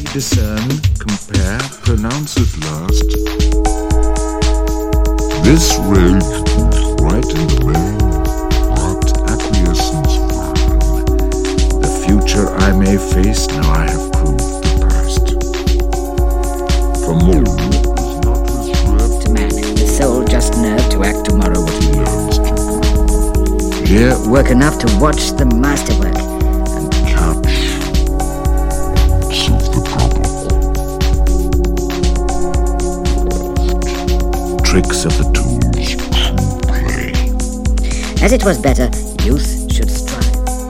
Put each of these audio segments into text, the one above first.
discern, compare, pronounce at last. This rage right in the vein, wrapped acquiescence frown. The future I may face, now I have proved the past. For more is not reserved to man, the soul just nerve to act tomorrow what he learns to do. Here, work enough to watch the masterwork. Tricks of the tools, true play. As it was better, youth should strive.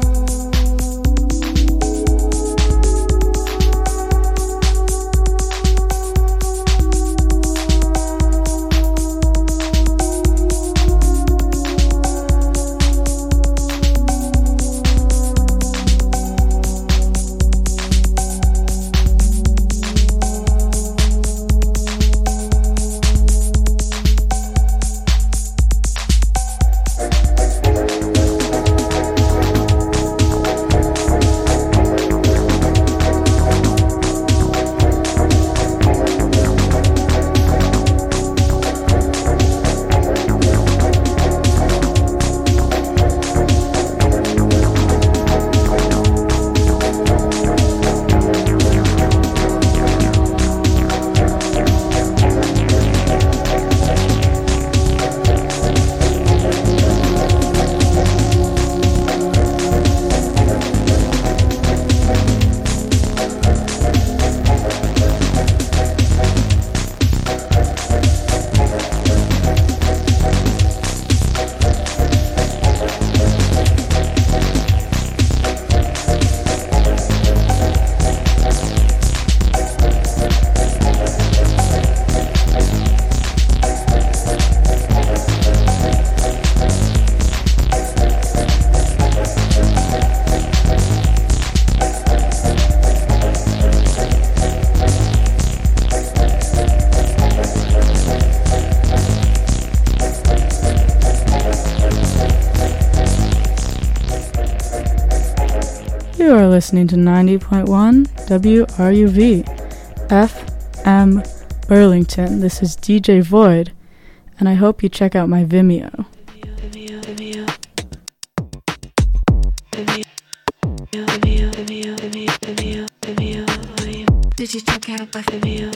You are listening to 90.1 WRUV FM Burlington. This is DJ Void, and I hope you check out my Vimeo. Did you check out my Vimeo?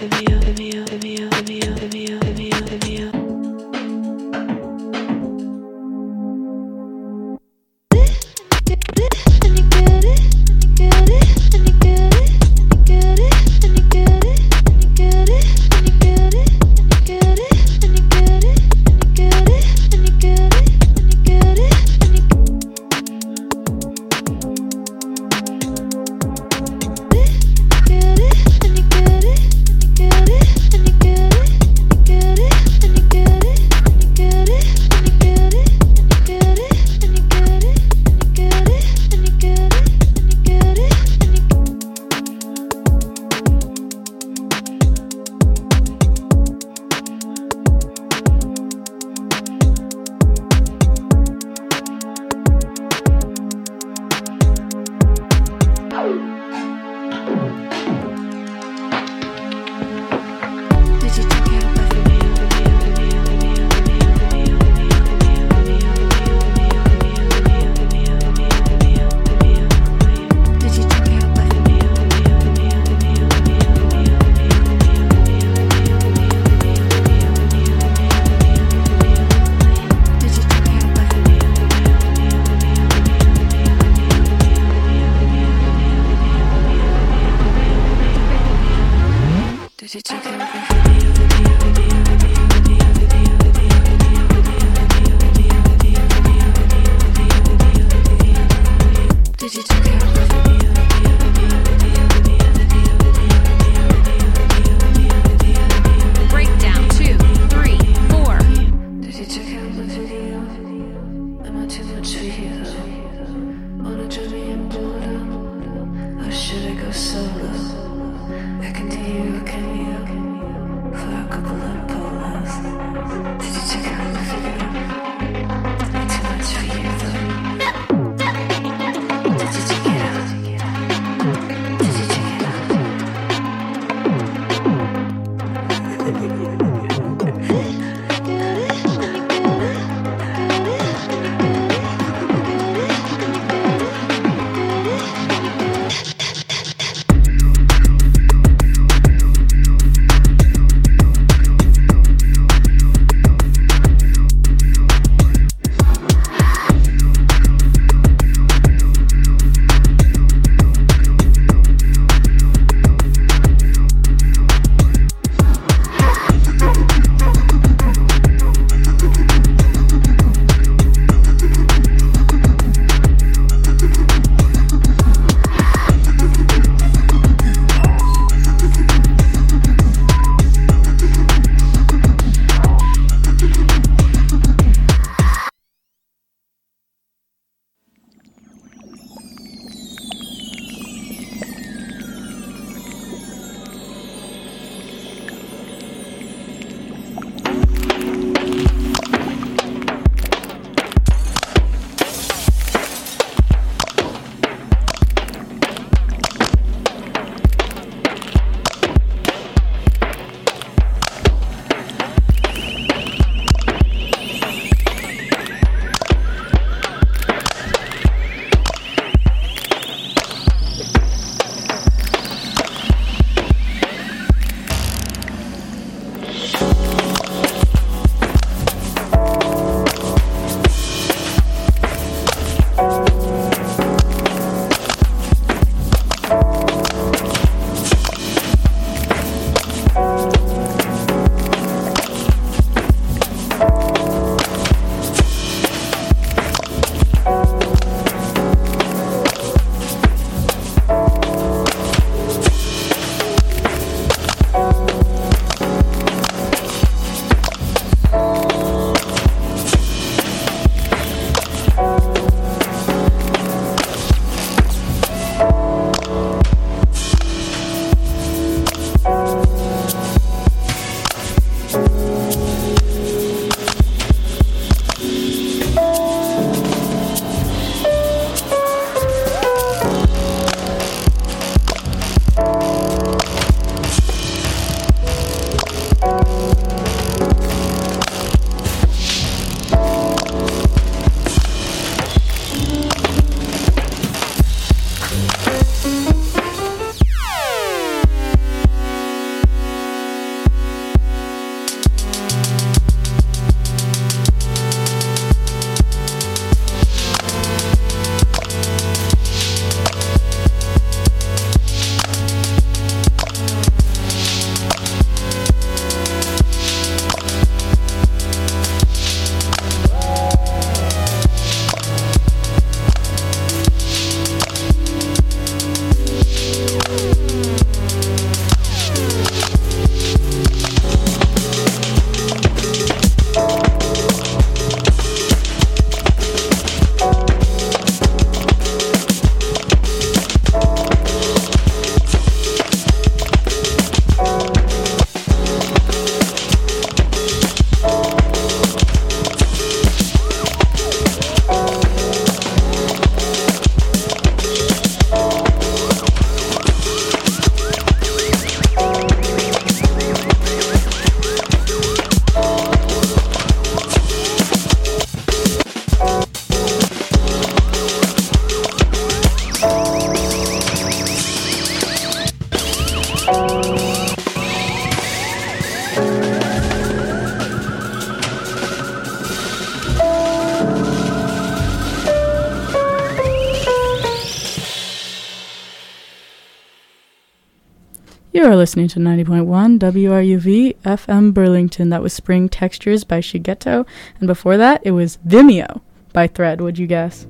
You are listening to 90.1 WRUV FM Burlington. That was Spring Textures by Shigeto. And before that, it was Vimeo by Thread. What'd you guess?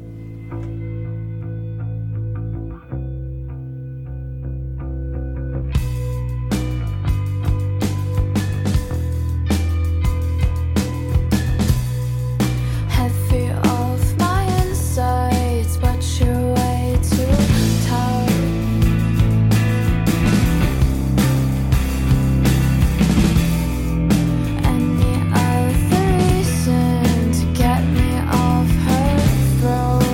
Get me off her throat.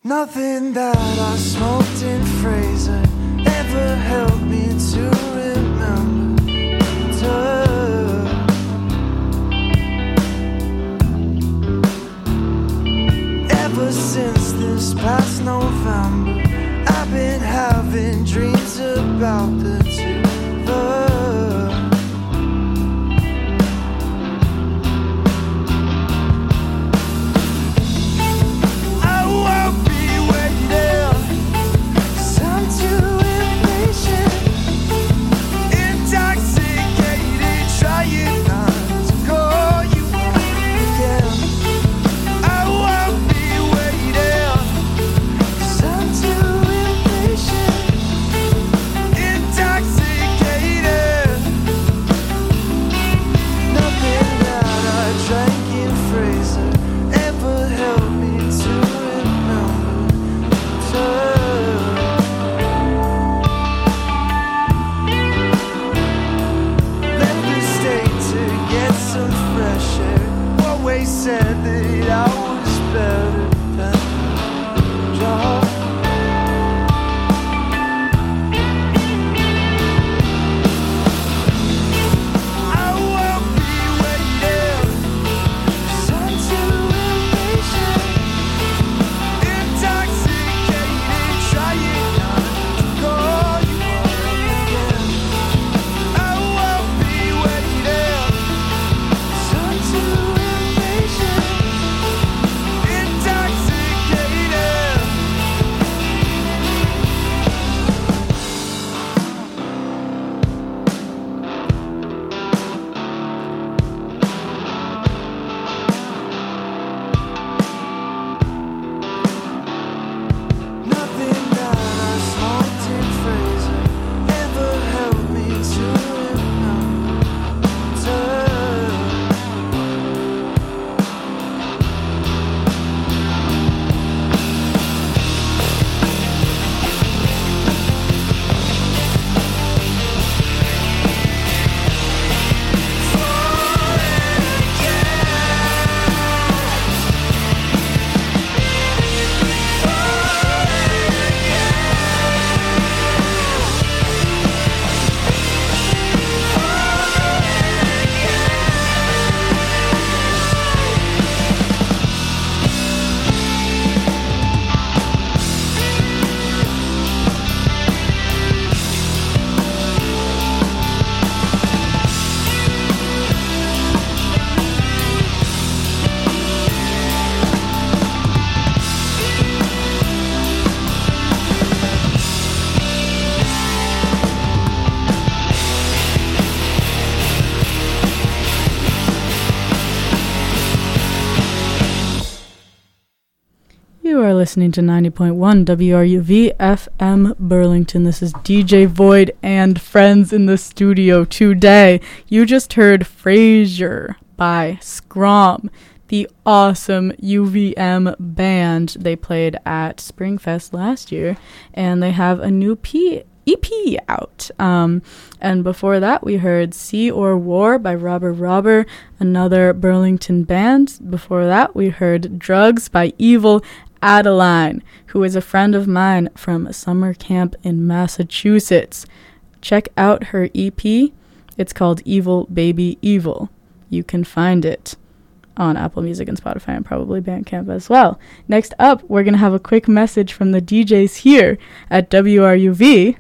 Nothing that I smoked in Fraser ever helped me to remember. Ever since this past November, I've been having dreams about the two of us. I won't be waiting, 'cause I'm too impatient, intoxicated, trying not to call you again. I won't be waiting, 'cause I'm too impatient, intoxicated. Nothing that I drank in Fraser ever helped me to remember. Left the state to get some fresh air. Always said that I was better than John. I won't be waiting, 'cause I'm too impatient, intoxicated, trying not to call you again. I won't be waiting, 'cause I'm too impatient, intoxicated. Nothing that I smoked in Fraser ever helped me to You are listening to 90.1 WRUV FM Burlington. This is DJ Void and friends in the studio today. You just heard Frasier by Scrom, the awesome UVM band. They played at Springfest last year, and they have a new EP out. And before that, we heard Sea or War by Robber, another Burlington band. Before that, we heard Drugs by Evil Adeline, who is a friend of mine from summer camp in Massachusetts. Check out her EP. It's called Evil Baby Evil. You can find it on Apple Music and Spotify and probably Bandcamp as well. Next up, we're going to have a quick message from the DJs here at WRUV.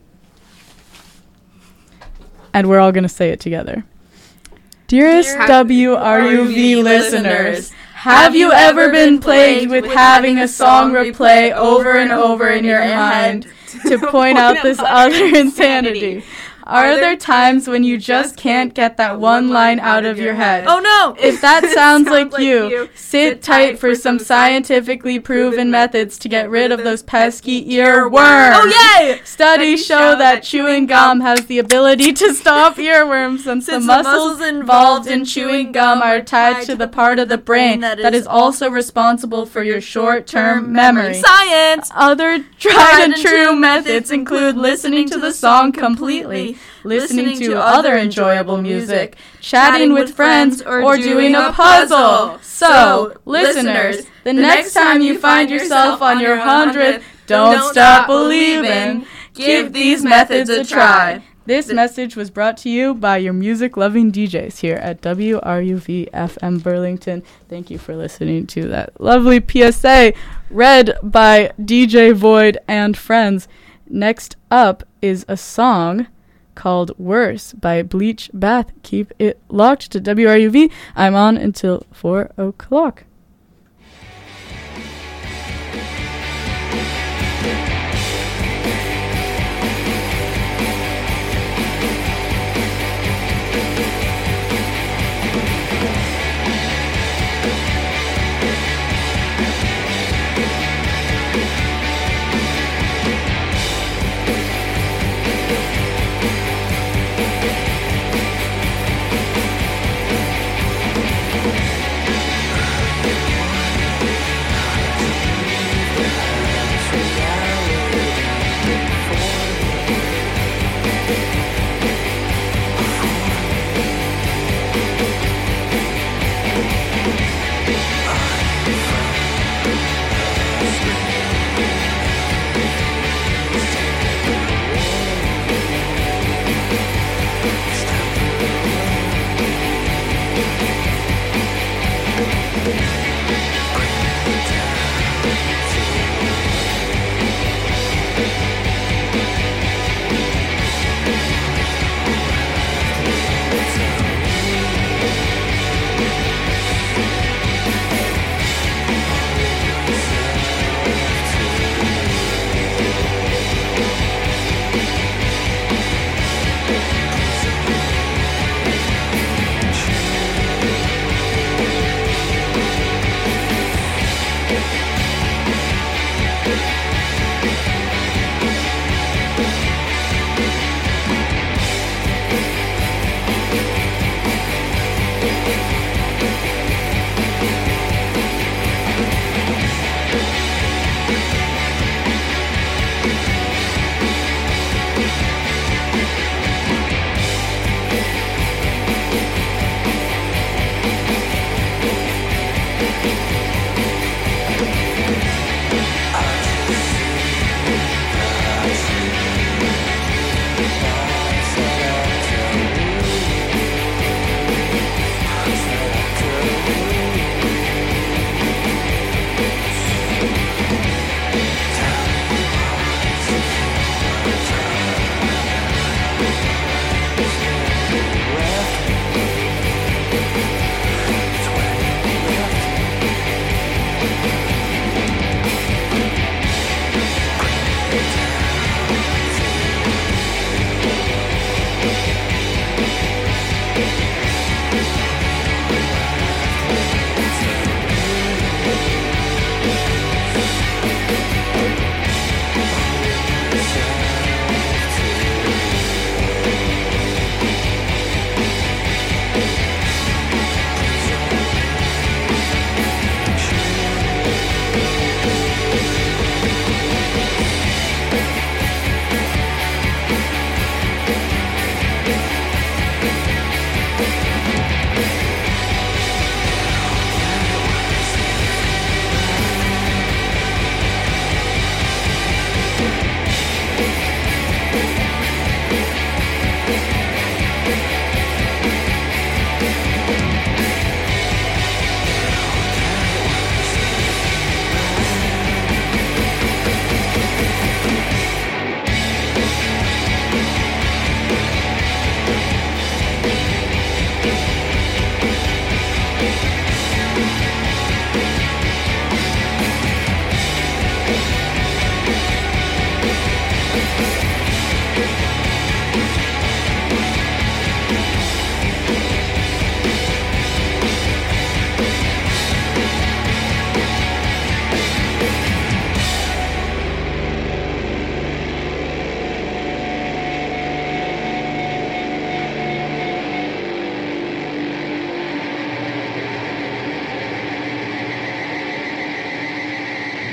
And we're all going to say it together. Dearest WRUV listeners, have you ever been plagued with having a song replay over and over in your mind to point out this other insanity? Are there times when you just can't get that one line out of your head? Oh no! If that sounds like you, sit tight for some scientifically proven methods to get rid of those pesky earworms. Oh yay! Studies show that chewing gum has the ability to stop earworms since the muscles involved in chewing gum are tied to the part of the brain that is also responsible for your short-term memory. Science! Other tried and true methods include listening to the song completely, listening to other enjoyable music, chatting with friends, or doing a puzzle. So, listeners, the next time you find yourself on your 100th Don't Stop Believing, give these methods a try. This message was brought to you by your music-loving DJs here at WRUV-FM Burlington. Thank you for listening to that lovely PSA read by DJ Void and friends. Next up is a song called Worse by Bleach Bath. Keep it locked to WRUV. I'm on until 4 o'clock.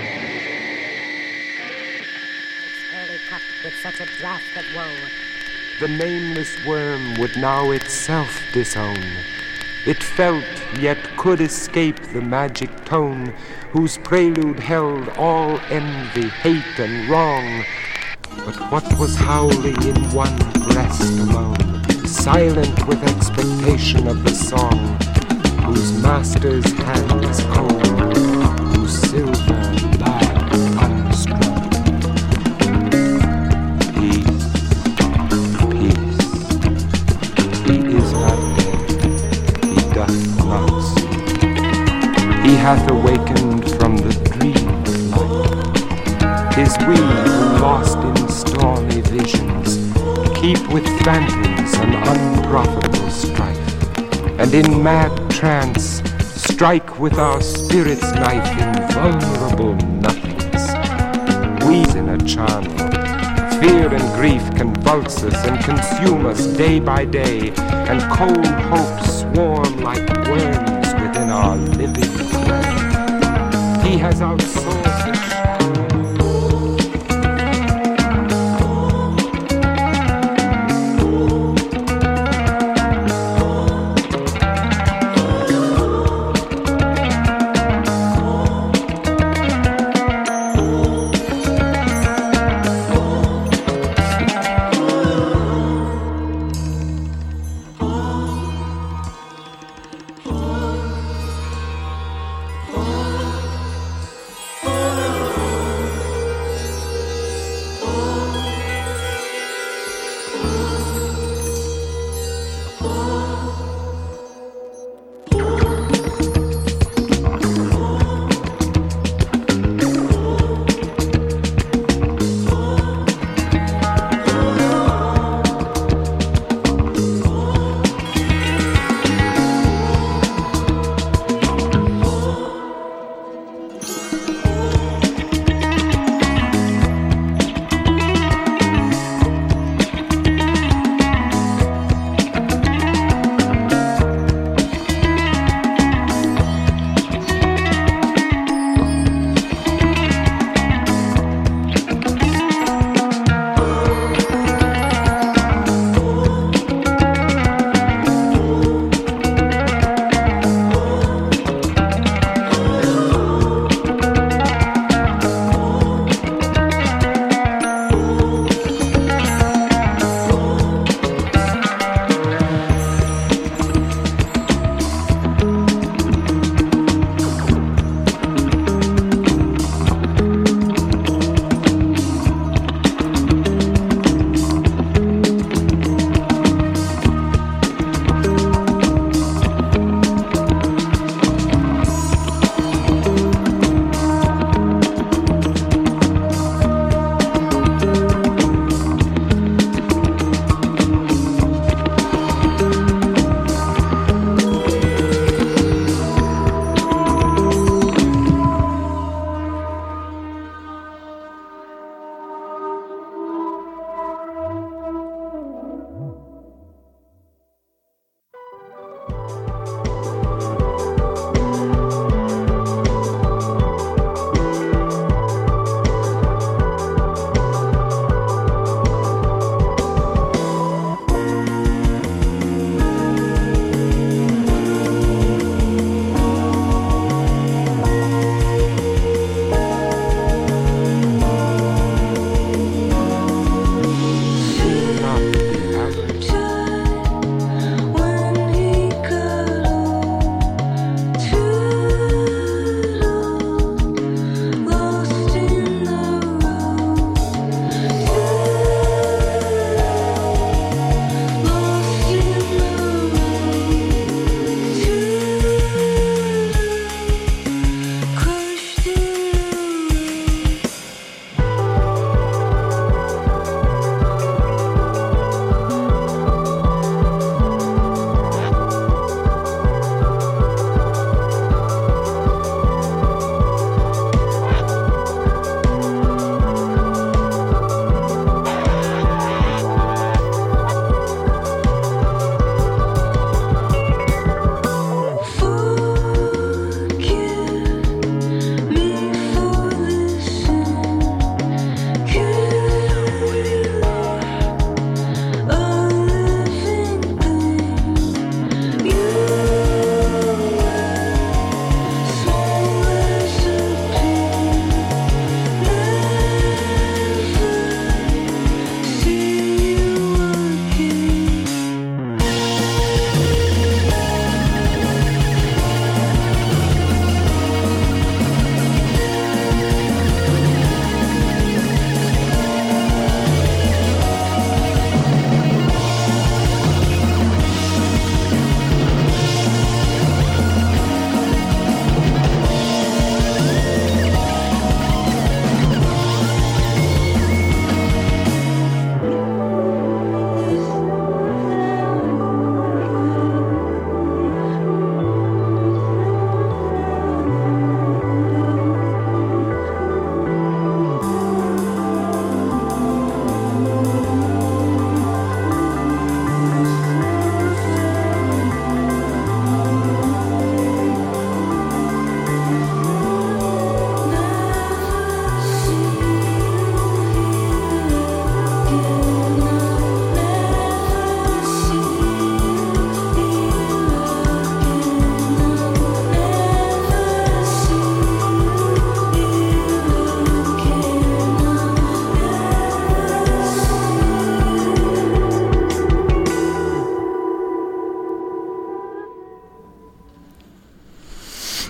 with such a draft of woe. the nameless worm would now itself disown. It felt, yet could escape the magic tone, whose prelude held all envy, hate, and wrong. But what was howling in one breast alone, silent with expectation of the song, whose master's hand is cold, whose silver lyre unstrung? Peace, peace, he is not dead, he doth not sleep. He hath awakened from the dream of light. 'Tis we who lost in stormy visions keep with phantoms an unprofitable strife, and in mad trance strike with our spirit's knife invulnerable nothings. We in a charnel, fear and grief convulse us and consume us day by day, and cold hopes swarm like worms within our living clay. He has outsourced the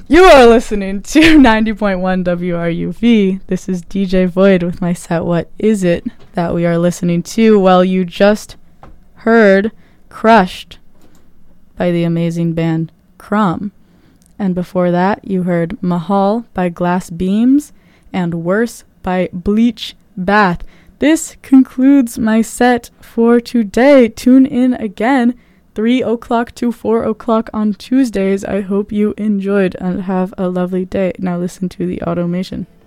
You are listening to 90.1 WRUV. This is DJ Void with my set What Is It that we are listening to. Well, you just heard Crushed by the amazing band Crumb. And before that, you heard Mahal by Glass Beams and Worse by Bleach Bath. This concludes my set for today. Tune in again 3 o'clock to 4 o'clock on Tuesdays. I hope you enjoyed and have a lovely day. Now listen to the automation.